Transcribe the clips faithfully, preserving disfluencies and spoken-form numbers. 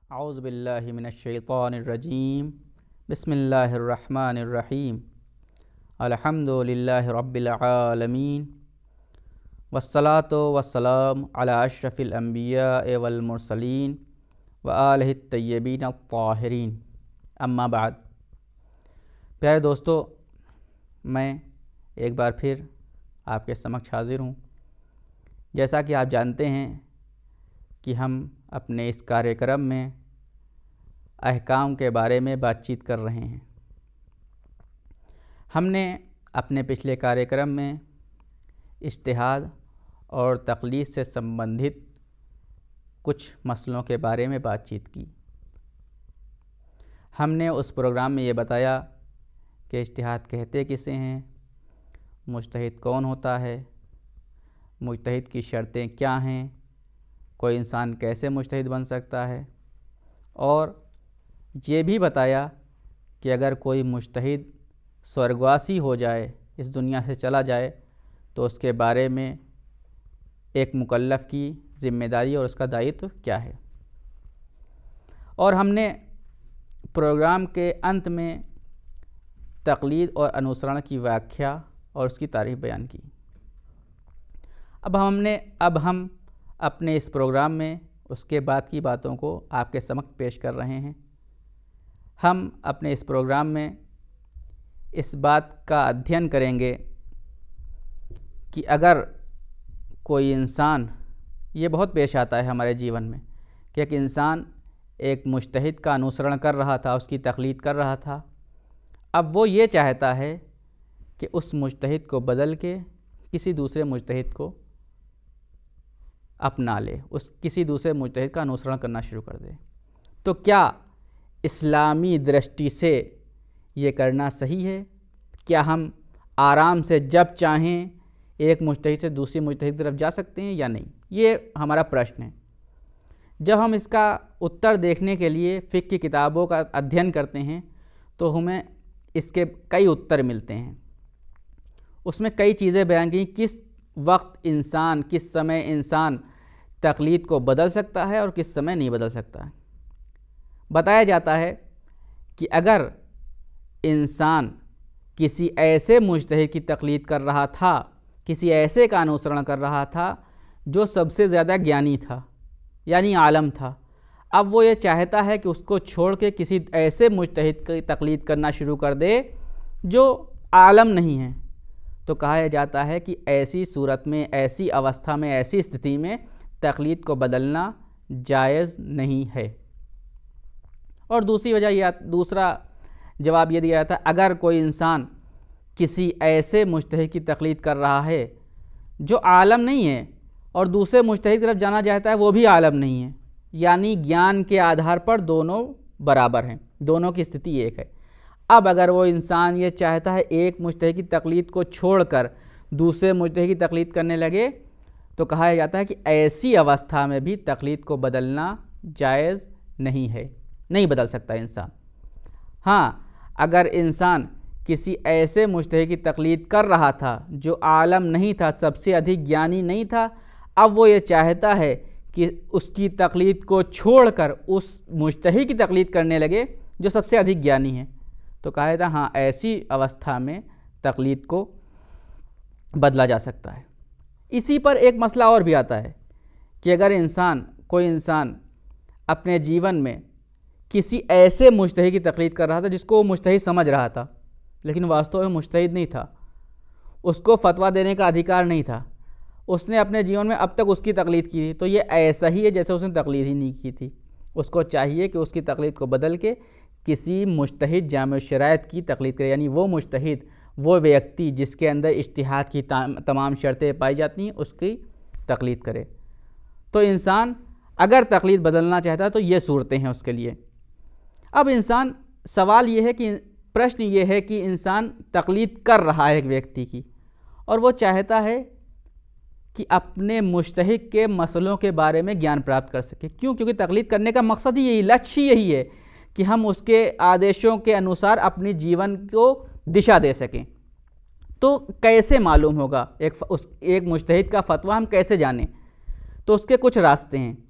औज़ु बिल्लाहि मिनश्शैतानिर्रजीम बिस्मिल्लाहिर्रहमानिर्रहीम अल्हम्दुलिल्लाहि रब्बिल आलमीन वस्सलातु वस्सलाम अला अशरफिल अंबिया वल मुरसलीन व आलिहि तय्यबीन अत्ताहिरीन अम्मा बाद। प्यारे दोस्तों, मैं एक बार फिर आपके समक्ष हाजिर हूँ। जैसा कि आप जानते हैं कि हम अपने इस कार्यक्रम में अहकाम के बारे में बातचीत कर रहे हैं। हमने अपने पिछले कार्यक्रम में इज्तिहाद और तक़लीद से संबंधित कुछ मसलों के बारे में बातचीत की। हमने उस प्रोग्राम में ये बताया कि इज्तिहाद कहते किसे हैं, मुज्तहिद कौन होता है, मुज्तहिद की शर्तें क्या हैं, कोई इंसान कैसे मुज्तहिद बन सकता है, और ये भी बताया कि अगर कोई मुज्तहिद स्वर्गवासी हो जाए, इस दुनिया से चला जाए, तो उसके बारे में एक मुकल्लफ़ की ज़िम्मेदारी और उसका दायित्व क्या है। और हमने प्रोग्राम के अंत में तक़लीद और अनुसरण की व्याख्या और उसकी तारीफ़ बयान की। अब हमने अब हम अपने इस प्रोग्राम में उसके बाद की बातों को आपके समक्ष पेश कर रहे हैं। हम अपने इस प्रोग्राम में इस बात का अध्ययन करेंगे कि अगर कोई इंसान, ये बहुत पेश आता है हमारे जीवन में कि एक इंसान एक मुज्तहिद का अनुसरण कर रहा था, उसकी तक़लीद कर रहा था, अब वो ये चाहता है कि उस मुज्तहिद को बदल के किसी दूसरे मुज्तहिद को अपना ले, उस किसी दूसरे मुज्तहिद का अनुसरण करना शुरू कर दे। तो क्या इस्लामी दृष्टि से ये करना सही है? क्या हम आराम से जब चाहें एक मुज्तहिद से दूसरी मुज्तहिद की तरफ जा सकते हैं या नहीं? ये हमारा प्रश्न है। जब हम इसका उत्तर देखने के लिए फ़िक़्ह की किताबों का अध्ययन करते हैं तो हमें इसके कई उत्तर मिलते हैं। उसमें कई चीज़ें बयान की, किस वक्त इंसान, किस समय इंसान तक़लीद को बदल सकता है और किस समय नहीं बदल सकता है। बताया जाता है कि अगर इंसान किसी ऐसे मुज्तहिद की तक़लीद कर रहा था, किसी ऐसे का अनुसरण कर रहा था जो सबसे ज़्यादा ज्ञानी था, यानी आलम था, अब वो ये चाहता है कि उसको छोड़ के किसी ऐसे मुज्तहिद की तक़लीद करना शुरू कर दे जो आलम नहीं है, तो कहा जाता है कि ऐसी सूरत में, ऐसी अवस्था में, ऐसी स्थिति में तक़लीद को बदलना जायज़ नहीं है। और दूसरी वजह यह, दूसरा जवाब ये दिया जाता है, अगर कोई इंसान किसी ऐसे मुज्तहिद की तक़लीद कर रहा है जो आलम नहीं है और दूसरे मुज्तहिद की तरफ जाना चाहता है वो भी आलम नहीं है, यानी ज्ञान के आधार पर दोनों बराबर हैं, दोनों की स्थिति एक है। अब अगर वो इंसान ये चाहता है एक मुज्तहिद की तक़लीद को छोड़कर दूसरे मुज्तहिद की तक़लीद करने लगे, तो कहा जाता है कि ऐसी अवस्था में भी तक़लीद को बदलना जायज़ नहीं है, नहीं बदल सकता इंसान। हाँ, अगर इंसान किसी ऐसे मुज्तहिद की तक़लीद कर रहा था जो आलम नहीं था, सबसे अधिक ज्ञानी नहीं था, अब वो ये चाहता है कि उसकी तक़लीद को छोड़कर उस मुज्तहिद की तक़लीद करने लगे जो सबसे अधिक ज्ञानी है, तो कहा जाता है हाँ, ऐसी अवस्था में तक़लीद को बदला जा सकता है। इसी पर एक मसला और भी आता है कि अगर इंसान, कोई इंसान अपने जीवन में किसी ऐसे मुज्तहिद की तक़लीद कर रहा था जिसको वो मुज्तहिद समझ रहा था, लेकिन वास्तव में मुज्तहिद नहीं था, उसको फ़तवा देने का अधिकार नहीं था, उसने अपने जीवन में अब तक उसकी तक़लीद की थी, तो ये ऐसा ही है जैसे उसने तक़लीद ही नहीं की थी। उसको चाहिए कि उसकी तक़लीद को बदल के किसी मुज्तहिद जामिअ शराइत की तक़लीद करे, यानी वो मुज्तहिद, वो व्यक्ति जिसके अंदर इज्तिहाद की तमाम शर्तें पाई जाती हैं, उसकी तक़लीद करे। तो इंसान अगर तक़लीद बदलना चाहता है तो ये सूरतें हैं उसके लिए। अब इंसान, सवाल ये है कि, प्रश्न ये है कि इंसान तक़लीद कर रहा है एक व्यक्ति की और वो चाहता है कि अपने मुज्तहिद के मसलों के बारे में ज्ञान प्राप्त कर सके। क्यों? क्योंकि तक़लीद करने का मकसद ही यही, लक्ष्य यही है कि हम उसके आदेशों के अनुसार अपने जीवन को दिशा दे सकें। तो कैसे मालूम होगा एक उस एक मुज्तहिद का फ़तवा हम कैसे जानें? तो उसके कुछ रास्ते हैं।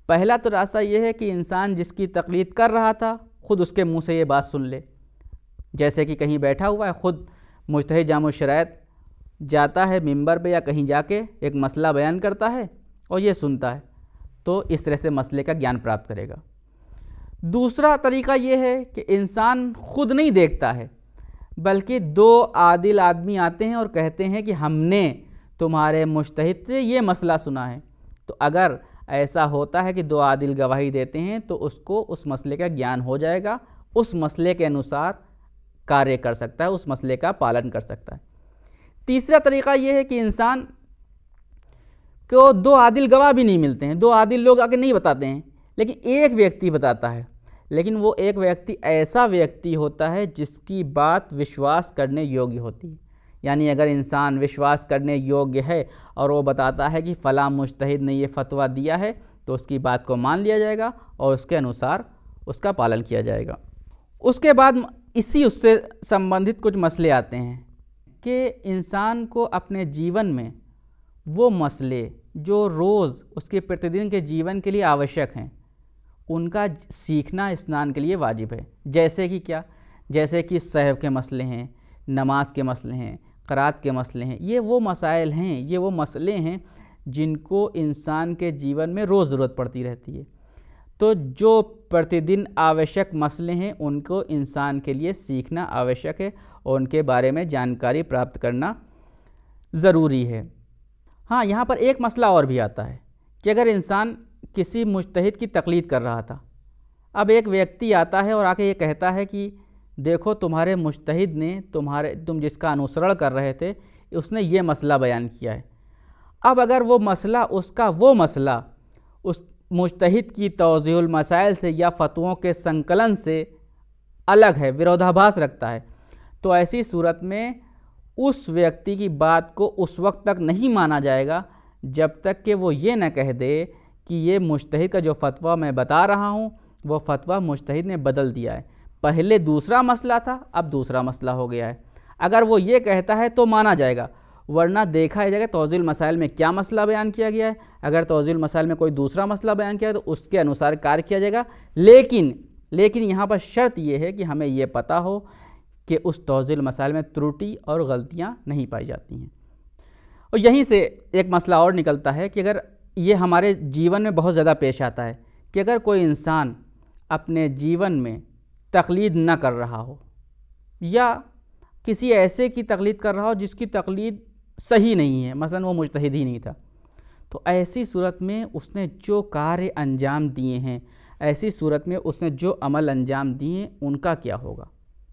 पहला तो रास्ता ये है कि इंसान जिसकी तकलीद कर रहा था ख़ुद उसके मुंह से ये बात सुन ले। जैसे कि कहीं बैठा हुआ है, ख़ुद मुज्तहिद जामुल शराइत जाता है मिंबर पे या कहीं जाके एक मसला बयान करता है और ये सुनता है, तो इस तरह से मसले का ज्ञान प्राप्त करेगा। दूसरा तरीका ये है कि इंसान खुद नहीं देखता है, बल्कि दो आदिल आदमी आते हैं और कहते हैं कि हमने तुम्हारे मुज्तहिद से ये मसला सुना है। तो अगर ऐसा होता है कि दो आदिल गवाही देते हैं तो उसको उस मसले का ज्ञान हो जाएगा, उस मसले के अनुसार कार्य कर सकता है, उस मसले का पालन कर सकता है। तीसरा तरीका यह है कि इंसान को दो आदिल गवाह भी नहीं मिलते हैं, दो आदिल लोग आके नहीं बताते हैं, लेकिन एक व्यक्ति बताता है। लेकिन वो एक व्यक्ति ऐसा व्यक्ति होता है जिसकी बात विश्वास करने योग्य होती है। यानी अगर इंसान विश्वास करने योग्य है और वो बताता है कि फ़लाँ मुज्तहिद ने ये फतवा दिया है, तो उसकी बात को मान लिया जाएगा और उसके अनुसार उसका पालन किया जाएगा। उसके बाद इसी उससे संबंधित कुछ मसले आते हैं कि इंसान को अपने जीवन में वो मसले जो रोज़ उसके प्रतिदिन के जीवन के लिए आवश्यक हैं, उनका सीखना स्नान के लिए वाजिब है। जैसे कि क्या? जैसे कि सहव के मसले हैं, नमाज के मसले हैं, क़रात के मसले हैं। ये वो मसाइल हैं, ये वो मसले हैं जिनको इंसान के जीवन में रोज़ ज़रूरत पड़ती रहती है। तो जो प्रतिदिन आवश्यक मसले हैं उनको इंसान के लिए सीखना आवश्यक है और उनके बारे में जानकारी प्राप्त करना ज़रूरी है। हाँ, यहाँ पर एक मसला और भी आता है कि अगर इंसान किसी मुज्तहिद की तकलीद कर रहा था, अब एक व्यक्ति आता है और आके ये कहता है कि देखो तुम्हारे मुज्तहिद ने तुम्हारे तुम जिसका अनुसरण कर रहे थे उसने ये मसला बयान किया है। अब अगर वो मसला उसका वो मसला उस मुज्तहिद की तौज़ीहुल मसाइल से या फ़तवों के संकलन से अलग है, विरोधाभास रखता है, तो ऐसी सूरत में उस व्यक्ति की बात को उस वक्त तक नहीं माना जाएगा जब तक कि वो ये न कह दे कि ये मुज्तहिद का जो फ़तवा मैं बता रहा हूँ वो फ़तवा मुज्तहिद ने बदल दिया है, पहले दूसरा मसला था अब दूसरा मसला हो गया है। अगर वो ये कहता है तो माना जाएगा, वरना देखा जाएगा तौज़ीहुल मसाइल में क्या मसला बयान किया गया है। अगर तौज़ीहुल मसाइल में कोई दूसरा मसला बयान किया है तो उसके अनुसार कार्य किया जाएगा। लेकिन लेकिन यहाँ पर शर्त यह है कि हमें ये पता हो कि उस तौज़ीहुल मसाइल में त्रुटि और गलतियाँ नहीं पाई जाती हैं। और यहीं से एक मसला और निकलता है कि अगर ये हमारे जीवन में बहुत ज़्यादा पेश आता है कि अगर कोई इंसान अपने जीवन में तकलीद न कर रहा हो या किसी ऐसे की तकलीद कर रहा हो जिसकी तकलीद सही नहीं है, मसलन वो मुज्तहिद ही नहीं था, तो ऐसी सूरत में उसने जो कार्य अंजाम दिए हैं, ऐसी सूरत में उसने जो अमल अंजाम दिए उनका क्या होगा।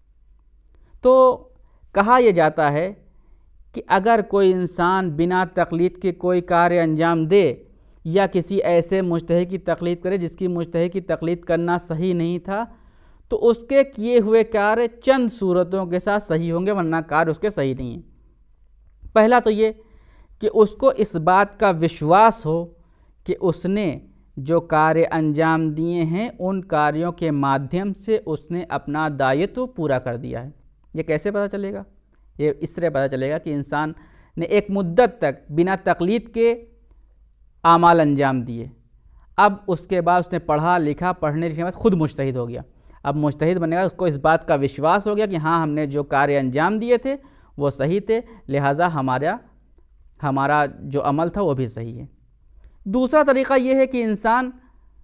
तो कहा यह जाता है कि अगर कोई इंसान बिना तकलीद के कोई कार्य अंजाम दे या किसी ऐसे मुज्तहिद की तकलीद करे जिसकी मुज्तहिद की तकलीद करना सही नहीं था, तो उसके किए हुए कार्य चंद सूरतों के साथ सही होंगे, वरना कार्य उसके सही नहीं है। पहला तो ये कि उसको इस बात का विश्वास हो कि उसने जो कार्य अंजाम दिए हैं उन कार्यों के माध्यम से उसने अपना दायित्व पूरा कर दिया है। ये कैसे पता चलेगा? ये इस तरह पता चलेगा कि इंसान ने एक मुद्दत तक बिना तकलीद के आमाल अंजाम दिए, अब उसके बाद उसने पढ़ा लिखा, पढ़ने लिखने के बाद खुद मुज्तहिद हो गया। अब मुज्तहिद बनेगा, उसको इस बात का विश्वास हो गया कि हाँ हमने जो कार्य अंजाम दिए थे वो सही थे, लिहाजा हमारा हमारा जो अमल था वो भी सही है। दूसरा तरीक़ा ये है कि इंसान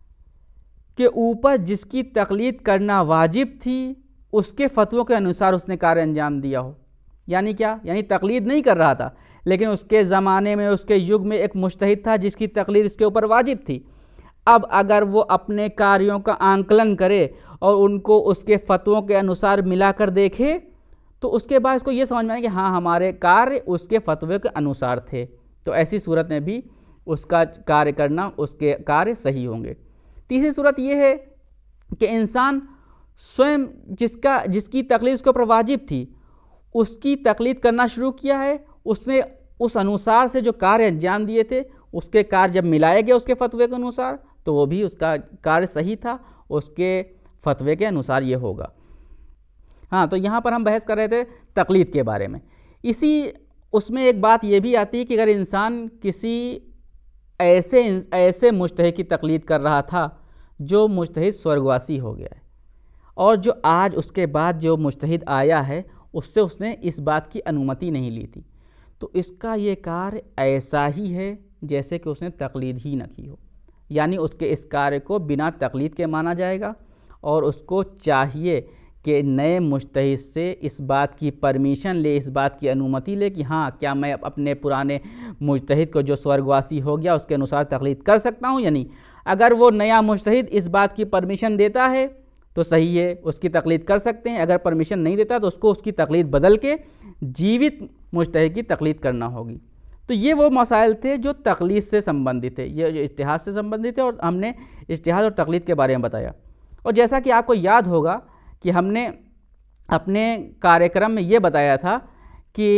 के ऊपर जिसकी तकलीद करना वाजिब थी उसके फतवों के अनुसार उसने कार्य अंजाम दिया हो। यानी क्या? यानी तकलीद नहीं कर रहा था, लेकिन उसके ज़माने में उसके युग में एक मुज्तहिद था जिसकी तकलीद इसके ऊपर वाजिब थी। अब अगर वो अपने कार्यों का आंकलन करे और उनको उसके फतवों के अनुसार मिलाकर देखे तो उसके बाद इसको ये समझ में आए कि हाँ हमारे कार्य उसके फतवे के अनुसार थे, तो ऐसी सूरत में भी उसका कार्य करना, उसके कार्य सही होंगे। तीसरी सूरत ये है कि इंसान स्वयं जिसका जिसकी तकलीद उसके ऊपर वाजिब थी उसकी तकलीद करना शुरू किया है, उसने उस अनुसार से जो कार्य अंजाम दिए थे उसके कार्य जब मिलाए गए उसके फतवे के अनुसार तो वो भी उसका कार्य सही था, उसके फतवे के अनुसार ये होगा। हाँ, तो यहाँ पर हम बहस कर रहे थे तकलीद के बारे में। इसी उसमें एक बात ये भी आती है कि अगर इंसान किसी ऐसे ऐसे मुजतहिद की तकलीद कर रहा था जो मुजतहिद स्वर्गवासी हो गया है, और जो आज उसके बाद जो मुजतहिद आया है उससे उसने इस बात की अनुमति नहीं ली थी। तो इसका ये कार्य ऐसा ही है जैसे कि उसने तकलीद ही न की हो, यानी उसके इस कार्य को बिना तकलीद के माना जाएगा, और उसको चाहिए कि नए मुजतहिद से इस बात की परमिशन ले, इस बात की अनुमति ले कि हाँ, क्या मैं अपने पुराने मुजतहिद को जो स्वर्गवासी हो गया उसके अनुसार तकलीद कर सकता हूँ या नहीं। अगर वो नया मुजतहिद इस बात की परमिशन देता है तो सही है, उसकी तकलीद कर सकते हैं। अगर परमिशन नहीं देता तो उसको उसकी तकलीद बदल के जीवित मुजतहिद की तकलीद करना होगी। तो ये वो मसाइल थे जो तकलीद से संबंधित है, ये जो इज्तिहाद से संबंधित है, और हमने इज्तिहाद और तकलीद के बारे में बताया। और जैसा कि आपको याद होगा कि हमने अपने कार्यक्रम में ये बताया था कि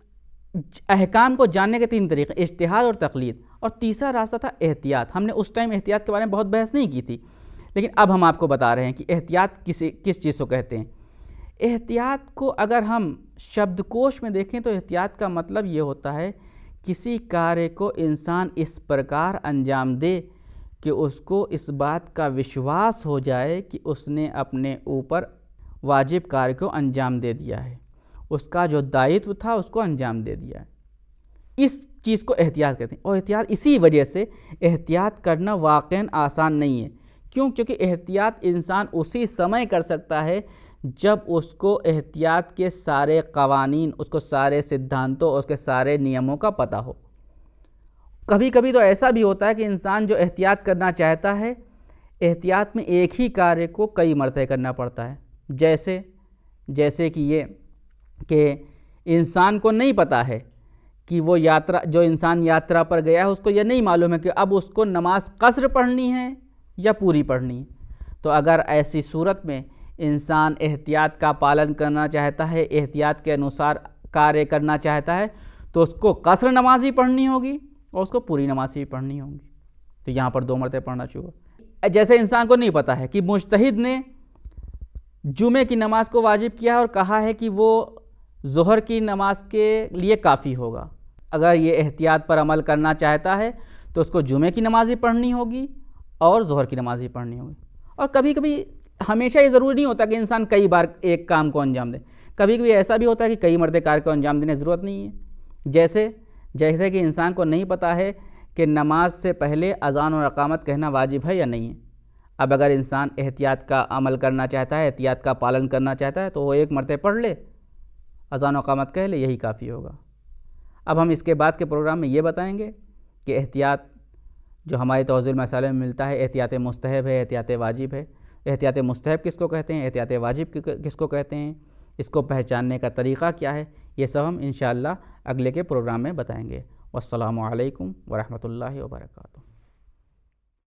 अहकाम को जानने के तीन तरीके, इज्तिहाद और तकलीद, और तीसरा रास्ता था एहतियात। हमने उस टाइम एहतियात के बारे में बहुत बहस नहीं की थी, लेकिन अब हम आपको बता रहे हैं कि एहतियात किस किस चीज़ को कहते हैं। एहतियात को अगर हम शब्दकोश में देखें तो एहतियात का मतलब ये होता है किसी कार्य को इंसान इस प्रकार अंजाम दे कि उसको इस बात का विश्वास हो जाए कि उसने अपने ऊपर वाजिब कार्य को अंजाम दे दिया है, उसका जो दायित्व था उसको अंजाम दे दिया है। इस चीज़ को एहतियात कहते हैं। और एहतियात इसी वजह से एहतियात करना वाक़ई आसान नहीं है। क्यों? क्योंकि एहतियात इंसान उसी समय कर सकता है जब उसको एहतियात के सारे कवानीन, उसको सारे सिद्धांतों, उसके सारे नियमों का पता हो। कभी कभी तो ऐसा भी होता है कि इंसान जो एहतियात करना चाहता है, एहतियात में एक ही कार्य को कई मरतबे करना पड़ता है। जैसे जैसे कि ये कि इंसान को नहीं पता है कि वो यात्रा, जो इंसान यात्रा पर गया है उसको ये नहीं मालूम है कि अब उसको नमाज कसर पढ़नी है या पूरी पढ़नी है। तो अगर ऐसी सूरत में इंसान एहतियात का पालन करना चाहता है, एहतियात के अनुसार कार्य करना चाहता है, तो उसको कसर नमाज ही पढ़नी होगी और उसको पूरी नमाज ही पढ़नी होगी। तो यहाँ पर दो मरतबे पढ़ना चाहिए। जैसे इंसान को नहीं पता है कि मुजतहिद ने जुमे की नमाज को वाजिब किया और कहा है कि वो ज़ोहर की नमाज के लिए काफ़ी होगा। अगर ये एहतियात पर अमल करना चाहता है तो उसको जुमे की नमाज ही पढ़नी होगी और ज़ोहर की नमाज ही पढ़नी होगी। और कभी कभी, हमेशा ये ज़रूरी नहीं होता कि इंसान कई बार एक काम को अंजाम दे। कभी कभी ऐसा भी होता है कि कई मरतबे कार्य को अंजाम देने की ज़रूरत नहीं है। जैसे जैसे कि इंसान को नहीं पता है कि नमाज से पहले अज़ान और अकामत कहना वाजिब है या नहीं है। अब अगर इंसान एहतियात का अमल करना चाहता है, एहतियात का पालन करना चाहता है, तो वो एक मरतबे पढ़ ले, अज़ान और अकामत कह ले, यही काफ़ी होगा। अब हम इसके बाद के प्रोग्राम में ये बताएंगे कि एहतियात जो हमारे तौज़ील मसाले में मिलता है, एहतियात मुस्तहब है, एहतियात वाजिब है। एहतियात मुस्तहब किसको कहते हैं, एहतियात वाजिब किसको कहते हैं, इसको पहचानने का तरीक़ा क्या है, ये सब हम इंशाअल्लाह अगले के प्रोग्राम में बताएंगे। वस्सलामु अलैकुम वरहमतुल्लाहि वबरकातुहू।